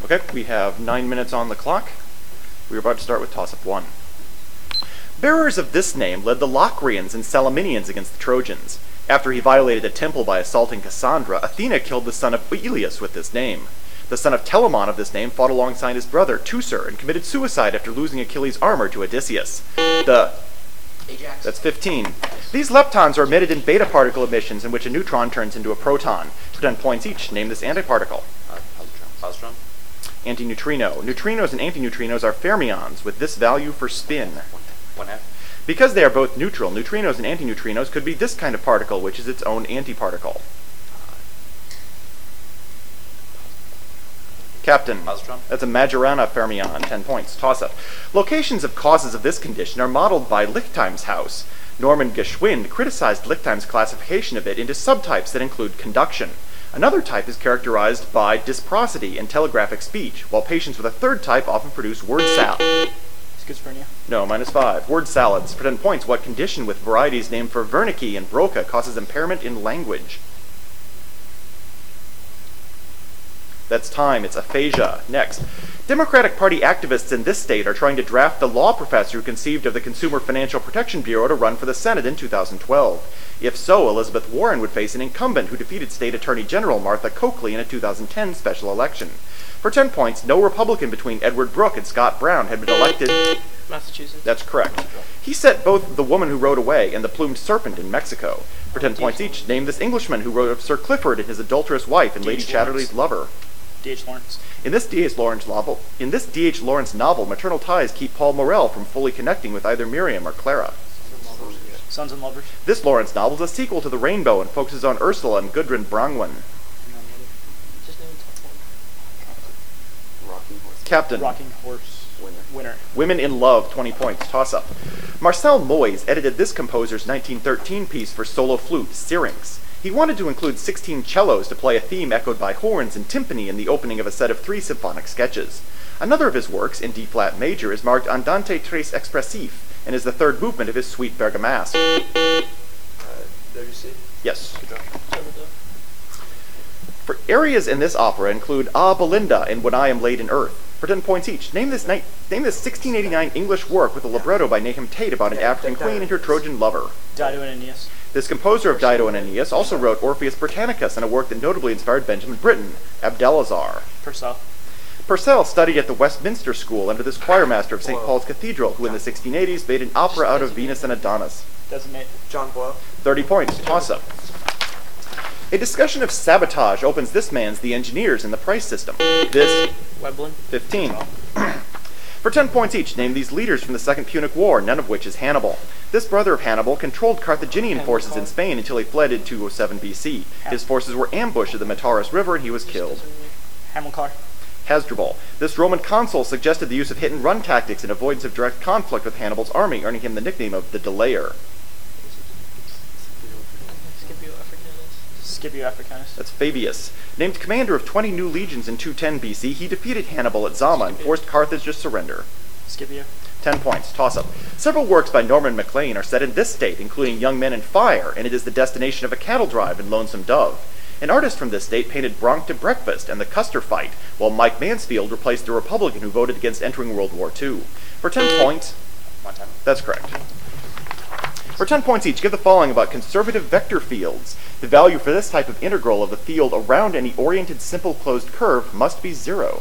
Okay, we have 9 minutes on the clock. We are about to start with toss-up 1. Bearers of this name led the Locrians and Salaminians against the Trojans. After he violated a temple by assaulting Cassandra, Athena killed the son of Oileus with this name. The son of Telamon of this name fought alongside his brother, Teucer, and committed suicide after losing Achilles' armor to Odysseus. Ajax. That's 15. These leptons are emitted in beta particle emissions in which a neutron turns into a proton. For 10 points each, name this antiparticle. Positron. Antineutrino. Neutrinos and antineutrinos are fermions, with this value for spin. 1/2. Because they are both neutral, neutrinos and antineutrinos could be this kind of particle, which is its own antiparticle. Captain. Positron. That's a Majorana fermion, 10 points. Toss-up. Locations of causes of this condition are modeled by Lichtheim's house. Norman Geschwind criticized Lichtheim's classification of it into subtypes that include conduction. Another type is characterized by disprosody and telegraphic speech, while patients with a third type often produce word salad. Schizophrenia. No, -5. Word salads. For 10 points, what condition with varieties named for Wernicke and Broca causes impairment in language? That's time. It's aphasia. Next. Democratic Party activists in this state are trying to draft the law professor who conceived of the Consumer Financial Protection Bureau to run for the Senate in 2012. If so, Elizabeth Warren would face an incumbent who defeated State Attorney General Martha Coakley in a 2010 special election. For 10 points, no Republican between Edward Brooke and Scott Brown had been elected. Massachusetts. That's correct. He set both The Woman Who Rode Away and The Plumed Serpent in Mexico. For 10 points each, name this Englishman who wrote of Sir Clifford and his adulterous wife and Lady Chatterley's lover. D.H. Lawrence. In this D.H. Lawrence novel, maternal ties keep Paul Morrell from fully connecting with either Miriam or Clara. Sons and Lovers. This Lawrence novel is a sequel to The Rainbow and focuses on Ursula and Gudrun Brangwen. Captain. Rocking Horse. Winner. Women in Love, 20 points. Toss-up. Marcel Moyes edited this composer's 1913 piece for solo flute, Syrinx. He wanted to include 16 cellos to play a theme echoed by horns and timpani in the opening of a set of 3 symphonic sketches. Another of his works, in D-flat major, is marked Andante Tres Expressif and is the third movement of his Suite Bergamasque. Debussy. Yes. For areas in this opera include Ah Belinda and When I Am Laid in Earth. For 10 points each, name this 1689 English work with a libretto by Nahum Tate about an African queen and her Trojan lover. Dido and Aeneas. This composer of Dido and Aeneas also wrote Orpheus Britannicus and a work that notably inspired Benjamin Britten, Abdelazar. Purcell. Purcell studied at the Westminster School under this choirmaster of St. Paul's Cathedral, who in the 1680s made an opera out of Venus and Adonis. Designate. John Boyle. 30 points. Toss-up. A discussion of sabotage opens this man's The Engineers in the Price System. This, Weblin. 15. For 10 points each, name these leaders from the Second Punic War, none of which is Hannibal. This brother of Hannibal controlled Carthaginian forces in Spain until he fled in 207 BC. His forces were ambushed at the Metaurus River and he was killed. Hamilcar. Hasdrubal. This Roman consul suggested the use of hit-and-run tactics in avoidance of direct conflict with Hannibal's army, earning him the nickname of the Delayer. Scipio Africanus. That's Fabius. Named commander of 20 new legions in 210 BC, he defeated Hannibal at Zama and forced Carthage to surrender. Scipio. 10 points. Toss-up. Several works by Norman Maclean are set in this state, including Young Men and Fire, and it is the destination of a cattle drive in Lonesome Dove. An artist from this state painted Bronx to Breakfast and the Custer Fight, while Mike Mansfield replaced the Republican who voted against entering World War II. For 10 points... Montana. That's correct. For 10 points each, give the following about conservative vector fields. The value for this type of integral of the field around any oriented simple closed curve must be 0.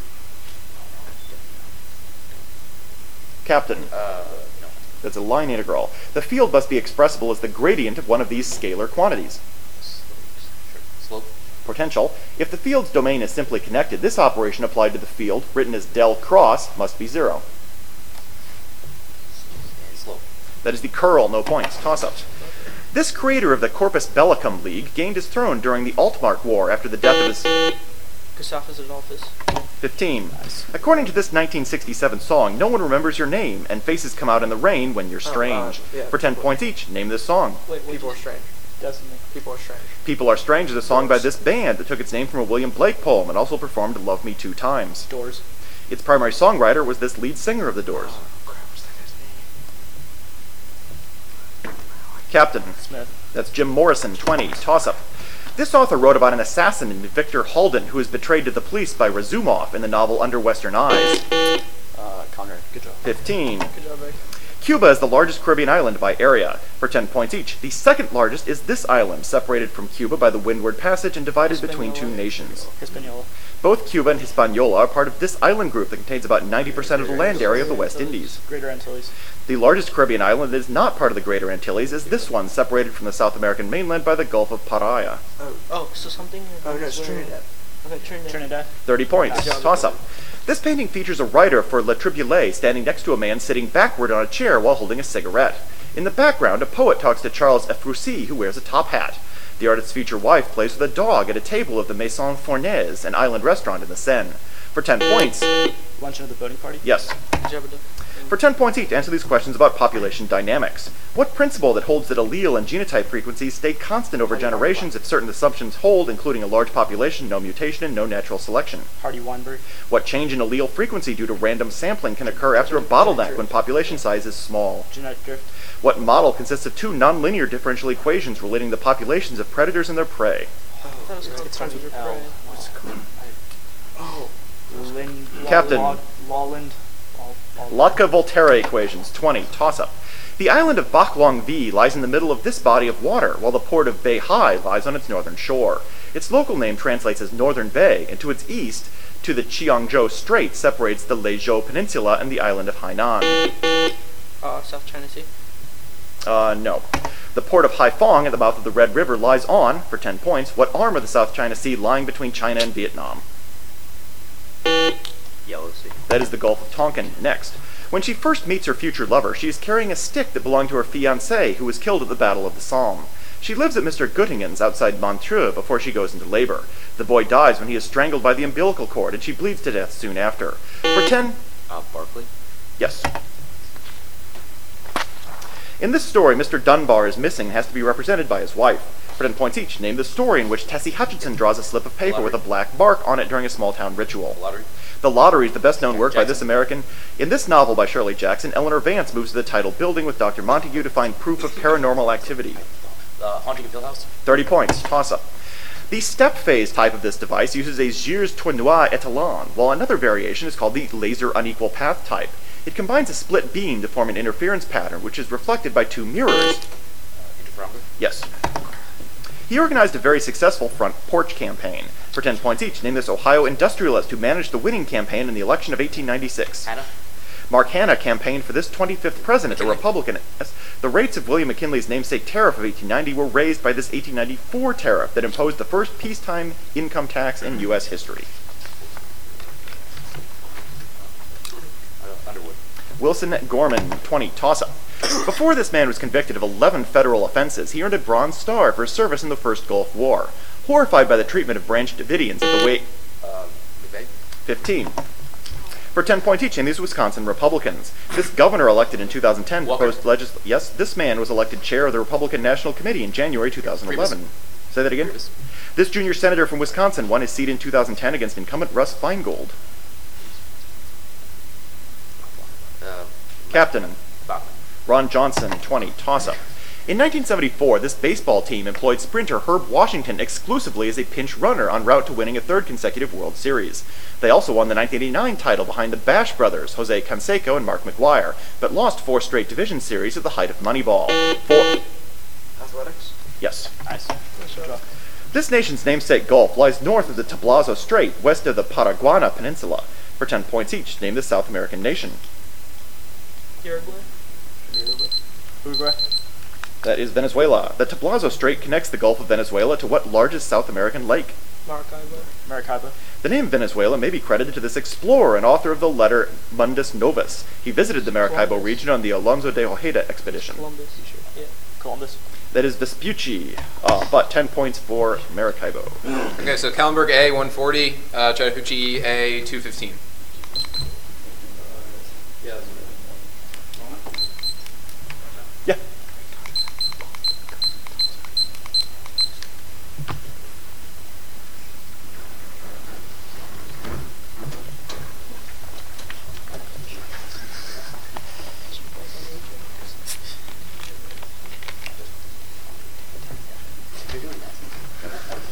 Captain. No. That's a line integral. The field must be expressible as the gradient of one of these scalar quantities. Slope. Potential. If the field's domain is simply connected, this operation applied to the field, written as del cross, must be 0. Slope. That is the curl, no points. Toss-ups. This creator of the Corpus Bellicum League gained his throne during the Altmark War after the death of his... Gustavus Adolphus. 15. According to this 1967 song, no one remembers your name, and faces come out in the rain when you're strange. Yeah. For 10 points each, name this song. People are strange. Designate. People are strange. People Are Strange is a song by this band that took its name from a William Blake poem and also performed Love Me 2 Times. Doors. Its primary songwriter was this lead singer of the Doors. Oh, crap, what's that guy's name? Captain. Smith. That's Jim Morrison, 20. Toss-up. This author wrote about an assassin named Victor Halden who is betrayed to the police by Razumov in the novel Under Western Eyes. Conrad. Good job. 15. Good job, Rick. Cuba is the largest Caribbean island by area, for 10 points each. The second largest is this island, separated from Cuba by the Windward Passage and divided between two nations. Hispaniola. Both Cuba and Hispaniola are part of this island group that contains about 90% of the land area of the West Indies. Greater Antilles. The largest Caribbean island that is not part of the Greater Antilles is this one, separated from the South American mainland by the Gulf of Paria. Oh, so something. Oh, no, it's Trinidad. Okay, Trinidad. 30 points. Nice job. Toss up. This painting features a writer for Le Triboulet standing next to a man sitting backward on a chair while holding a cigarette. In the background, a poet talks to Charles Ephrussi, who wears a top hat. The artist's future wife plays with a dog at a table of the Maison Fournaise, an island restaurant in the Seine. For 10 points, Luncheon at the boating party. yes. Good job, Rick. For 10 points each, answer these questions about population dynamics. What principle that holds that allele and genotype frequencies stay constant over generations if certain assumptions hold, including a large population, no mutation, and no natural selection? Hardy Weinberg. What change in allele frequency due to random sampling can occur after a bottleneck when population size is small? Genetic drift. What model consists of two nonlinear differential equations relating the populations of predators and their prey? I thought it was called It starts with L. What's it called? Oh. Captain. Lawland. Lotka-Volterra equations, 20, toss-up. The island of Baklong V lies in the middle of this body of water, while the port of Beihai lies on its northern shore. Its local name translates as Northern Bay, and to its east, to the Chiangzhou Strait separates the Leizhou Peninsula and the island of Hainan. South China Sea. No. The port of Haiphong at the mouth of the Red River lies on, for 10 points, what arm of the South China Sea lying between China and Vietnam? Yellow Sea. That is the Gulf of Tonkin. Next. When she first meets her future lover, she is carrying a stick that belonged to her fiancé, who was killed at the Battle of the Somme. She lives at Mr. Göttingen's outside Montreux before she goes into labor. The boy dies when he is strangled by the umbilical cord, and she bleeds to death soon after. For 10... Barclay. Yes. In this story, Mr. Dunbar is missing and has to be represented by his wife. For 10 points each, name the story in which Tessie Hutchinson draws a slip of paper with a black mark on it during a small-town ritual. Lottery. The Lottery is the best-known work by Jackson. this American. In this novel by Shirley Jackson, Eleanor Vance moves to the title building with Dr. Montague to find proof of paranormal activity. Haunting of Hill House. 30 points. Toss-up. The step phase type of this device uses a gires tournois étalon, while another variation is called the laser unequal path type. It combines a split beam to form an interference pattern, which is reflected by two mirrors. Interferometer. Yes. He organized a very successful front porch campaign. For 10 points each, name this Ohio industrialist who managed the winning campaign in the election of 1896. Hannah. Mark Hanna campaigned for this 25th president, a Republican. The rates of William McKinley's namesake tariff of 1890 were raised by this 1894 tariff that imposed the first peacetime income tax in U.S. history. Underwood. Wilson Gorman, 20, toss-up. Before this man was convicted of 11 federal offenses, he earned a Bronze Star for his service in the First Gulf War. Horrified by the treatment of Branch Davidians at the wake... McVeigh. 15. For 10 points each, and these Wisconsin Republicans. This governor elected in 2010 Walker. proposed Yes, this man was elected chair of the Republican National Committee in January 2011. Priebus. Say that again? Priebus. This junior senator from Wisconsin won his seat in 2010 against incumbent Russ Feingold. Captain. Bachman. Ron Johnson, 20, toss-up. In 1974, this baseball team employed sprinter Herb Washington exclusively as a pinch runner en route to winning a third consecutive World Series. They also won the 1989 title behind the Bash brothers, Jose Canseco and Mark McGuire, but lost 4 straight division series at the height of Moneyball. Athletics. Yes. Nice. Good job. This nation's namesake Gulf lies north of the Tablazo Strait, west of the Paraguana Peninsula. For 10 points each, name this South American nation. Uruguay. Uruguay. That is Venezuela. The Tablazo Strait connects the Gulf of Venezuela to what largest South American lake? Maracaibo. The name Venezuela may be credited to this explorer and author of the letter Mundus Novus. He visited the Maracaibo Columbus. region on the Alonso de Ojeda expedition. Columbus. Yeah. Columbus. That is Vespucci, but 10 points for Maracaibo. Okay, so Kallenberg A 140, Chattahoochee A 215. Yeah. You're doing that.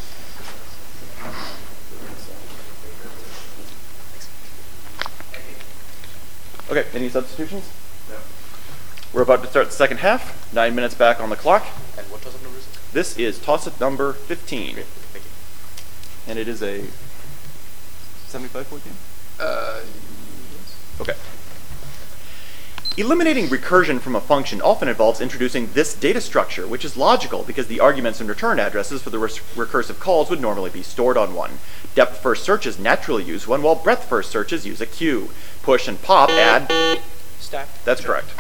Okay, any substitutions? No. We're about to start the second half. 9 minutes back on the clock. And what toss-up number is it? This is toss-up number 15. Great, thank you. And it is a 75-point game? Yes. Okay. Eliminating recursion from a function often involves introducing this data structure, which is logical because the arguments and return addresses for the recursive calls would normally be stored on one. Depth-first searches naturally use one, while breadth-first searches use a queue. Push and pop add... Stack. That's correct.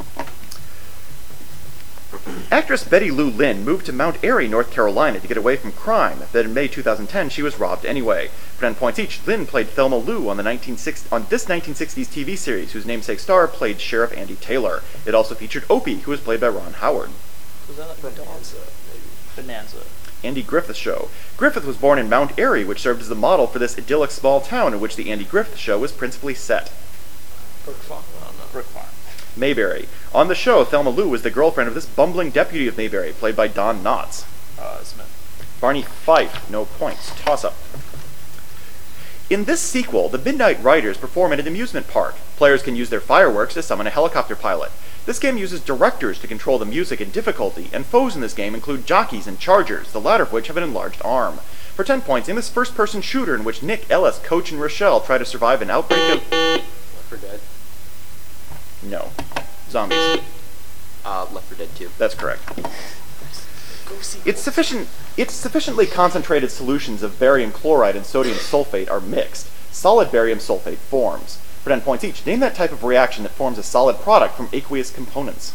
Actress Betty Lou Lin moved to Mount Airy, North Carolina to get away from crime. Then in May 2010, she was robbed anyway. For 10 points each, Lin played Thelma Lou on this 1960s TV series, whose namesake star played Sheriff Andy Taylor. It also featured Opie, who was played by Ron Howard. Was that like Bonanza, maybe. Bonanza? Andy Griffith Show. Griffith was born in Mount Airy, which served as the model for this idyllic small town in which the Andy Griffith Show was principally set. Brook Farm. Brook Farm. Mayberry. On the show, Thelma Lou was the girlfriend of this bumbling deputy of Mayberry, played by Don Knotts. Smith. Barney Fife, no points. Toss-up. In this sequel, the Midnight Riders perform at an amusement park. Players can use their fireworks to summon a helicopter pilot. This game uses directors to control the music and difficulty, and foes in this game include jockeys and chargers, the latter of which have an enlarged arm. For 10 points, in this first-person shooter in which Nick, Ellis, Coach, and Rochelle try to survive an outbreak of... Left 4 Dead. No. Zombies. Left 4 Dead 2. That's correct. It's sufficiently concentrated solutions of barium chloride and sodium sulfate are mixed. Solid barium sulfate forms. For 10 points each, name that type of reaction that forms a solid product from aqueous components.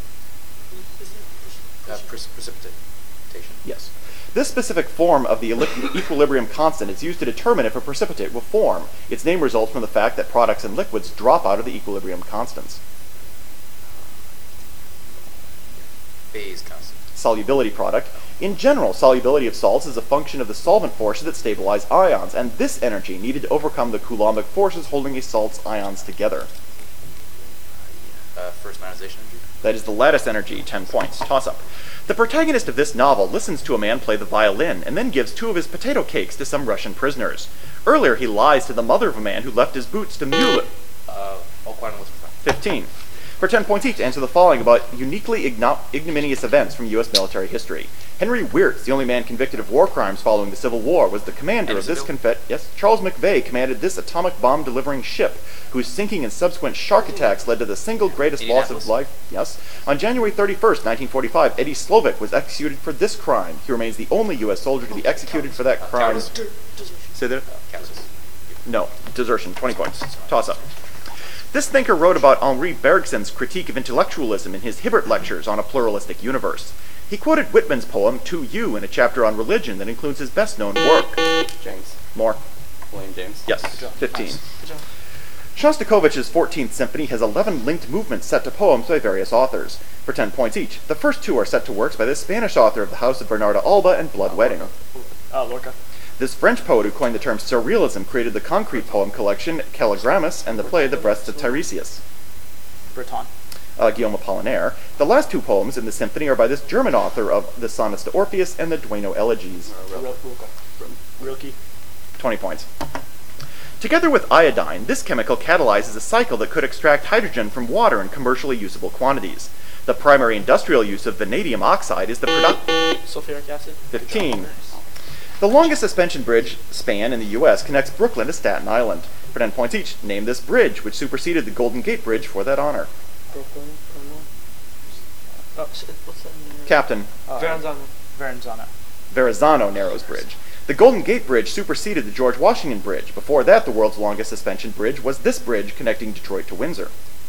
Precipitation. Yes. This specific form of the equilibrium constant is used to determine if a precipitate will form. Its name results from the fact that products and liquids drop out of the equilibrium constants. Phase constant. Solubility product. In general, solubility of salts is a function of the solvent forces that stabilize ions, and this energy needed to overcome the Coulombic forces holding a salt's ions together. First ionization energy. That is the lattice energy, 10 points. Toss-up. The protagonist of this novel listens to a man play the violin and then gives 2 of his potato cakes to some Russian prisoners. Earlier, he lies to the mother of a man who left his boots to Mueller. All quiet on the Western Front. 15. For 10 points each, answer the following about uniquely ignominious events from U.S. military history. Henry Wirtz, the only man convicted of war crimes following the Civil War, was the commander of this Charles McVeigh commanded this atomic bomb delivering ship, whose sinking and subsequent shark attacks led to the single greatest loss of life. Yes. On January 31st, 1945, Eddie Slovik was executed for this crime. He remains the only U.S. soldier to be executed for that crime. Say that? Kansas. No. Desertion. 20 points. Toss-up. This thinker wrote about Henri Bergson's critique of intellectualism in his Hibbert Lectures on a Pluralistic Universe. He quoted Whitman's poem, To You, in a chapter on religion that includes his best-known work. James. More. William James. Yes, Good job. 15. Nice. Good job. Shostakovich's 14th Symphony has 11 linked movements set to poems by various authors. For 10 points each, the first 2 are set to works by the Spanish author of The House of Bernarda Alba and Blood Wedding. Lorca. This French poet who coined the term surrealism created the concrete poem collection Calligramus and the play The Breasts of Tiresias. Breton. Guillaume Apollinaire. The last 2 poems in the symphony are by this German author of the Sonnets to Orpheus and the Duino Elegies. Rilke. 20 points. Together with iodine, this chemical catalyzes a cycle that could extract hydrogen from water in commercially usable quantities. The primary industrial use of vanadium oxide is the production. Sulfuric acid. 15. The longest suspension bridge span in the U.S. connects Brooklyn to Staten Island. For 10 points each, name this bridge, which superseded the Golden Gate Bridge for that honor. Brooklyn. What's that? Captain. Verrazano. Verrazano Narrows Bridge. The Golden Gate Bridge superseded the George Washington Bridge. Before that, the world's longest suspension bridge was this bridge connecting Detroit to Windsor.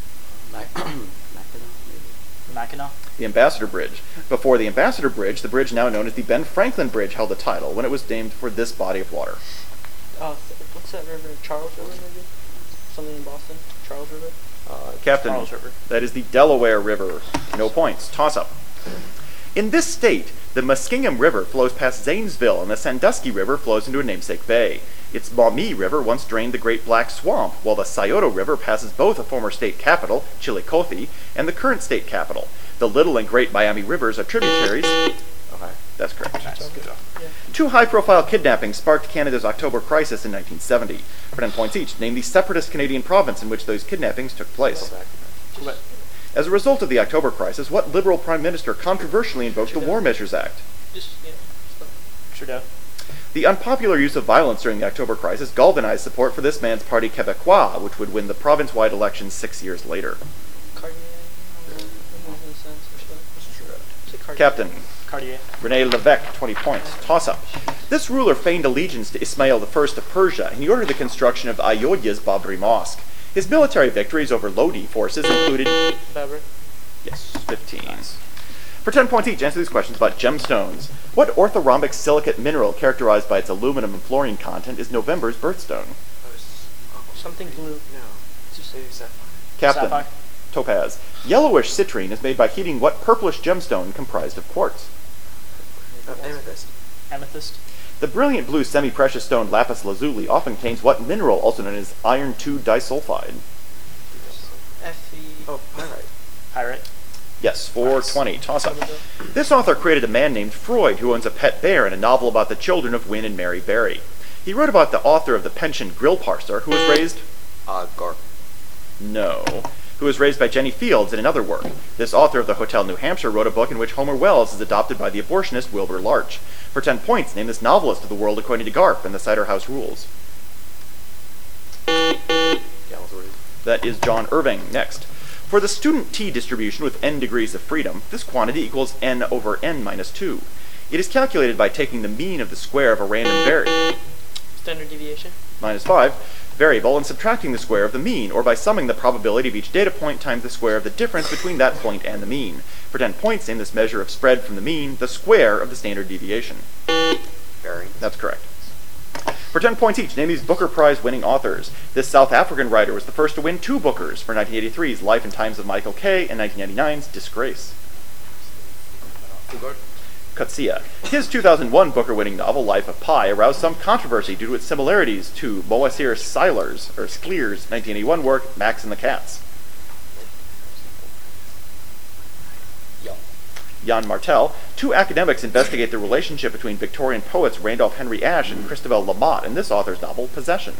Mackinac. The Ambassador Bridge. Before the Ambassador Bridge, the bridge now known as the Ben Franklin Bridge held the title when it was named for this body of water. What's that river? Charles River, maybe? Something in Boston? Charles River? Captain, Charles River. that is the Delaware River. No points. Toss-up. In this state, the Muskingum River flows past Zanesville, and the Sandusky River flows into a namesake bay. Its Maumee River once drained the Great Black Swamp, while the Scioto River passes both a former state capital, Chillicothe, and the current state capital. The Little and Great Miami Rivers are tributaries That's correct. Nice. Good job. Yeah. 2 high-profile kidnappings sparked Canada's October crisis in 1970. For 10 points each, name the separatist Canadian province in which those kidnappings took place. Quebec. As a result of the October crisis, what Liberal Prime Minister controversially invoked the War Measures Act? Just, Trudeau. The unpopular use of violence during the October crisis galvanized support for this man's party Québécois, which would win the province-wide election 6 years later. Cartier. Captain Cartier. René Lévesque, 20 points. Toss-up. This ruler feigned allegiance to Ismail I of Persia, and he ordered the construction of Ayodhya's Babri Mosque. His military victories over Lodi forces included... Babur. Yes, 15. For 10 points each, answer these questions about gemstones. What orthorhombic silicate mineral characterized by its aluminum and fluorine content is November's birthstone? Something blue. Captain. Sapphire. Topaz. Yellowish citrine is made by heating what purplish gemstone comprised of quartz? Amethyst. The brilliant blue semi-precious stone lapis lazuli often contains what mineral, also known as iron 2 disulfide? Fe. Oh, pyrite. Yes, 420. Toss up. This author created a man named Freud who owns a pet bear in a novel about the children of Win and Mary Berry. He wrote about the author of The Pensioned Grill Parser, who was raised... Garp. No. Who was raised by Jenny Fields in another work. This author of The Hotel New Hampshire wrote a book in which Homer Wells is adopted by the abortionist Wilbur Larch. For 10 points, name this novelist of the world according to Garp and the Cider House Rules. That is John Irving. Next. For the student T distribution with n degrees of freedom, this quantity equals n over n minus 2. It is calculated by taking the mean of the square of a random Standard deviation. minus 5 variable and subtracting the square of the mean, or by summing the probability of each data point times the square of the difference between that point and the mean. For 10 points, name this measure of spread from the mean, the square of the standard deviation. Variance. That's correct. For 10 points each, name these Booker Prize winning authors. This South African writer was the first to win 2 Bookers for 1983's Life and Times of Michael Kay and 1999's Disgrace. Fugard. Coetzee. His 2001 Booker-winning novel Life of Pi aroused some controversy due to its similarities to Moacir Sclier's 1981 work Max and the Cats. Jan Martel. 2 academics investigate the relationship between Victorian poets Randolph Henry Ashe and Christabel Lamotte in this author's novel Possession.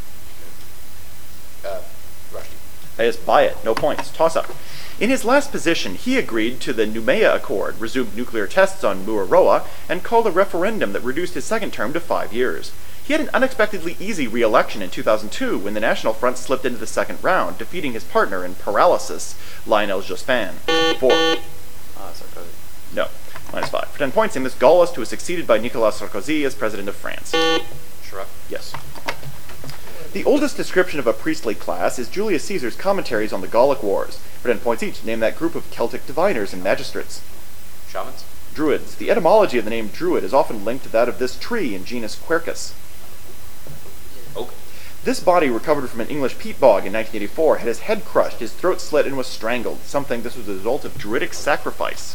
Rushdie. As by it, no points. Toss up. In his last position, he agreed to the Noumea Accord, resumed nuclear tests on Mururoa, and called a referendum that reduced his second term to 5 years. He had an unexpectedly easy re-election in 2002 when the National Front slipped into the second round, defeating his partner in paralysis, Lionel Jospin. 4. Sarkozy. No. Minus 5. For 10 points, name this Gaullist who was succeeded by Nicolas Sarkozy as president of France. Chirac. Yes. The oldest description of a priestly class is Julius Caesar's commentaries on the Gallic Wars. For 10 points each, name that group of Celtic diviners and magistrates. Shamans. Druids. The etymology of the name Druid is often linked to that of this tree in genus Quercus. Oak. This body, recovered from an English peat bog in 1984, had his head crushed, his throat slit, and was strangled. Some think this was the result of druidic sacrifice.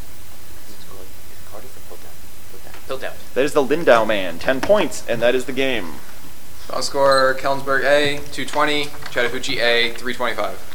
Piltdown. That is the Lindau Man. 10 points, and that is the game. Final score, Kellensburg A, 220, Chattahoochee A, 325.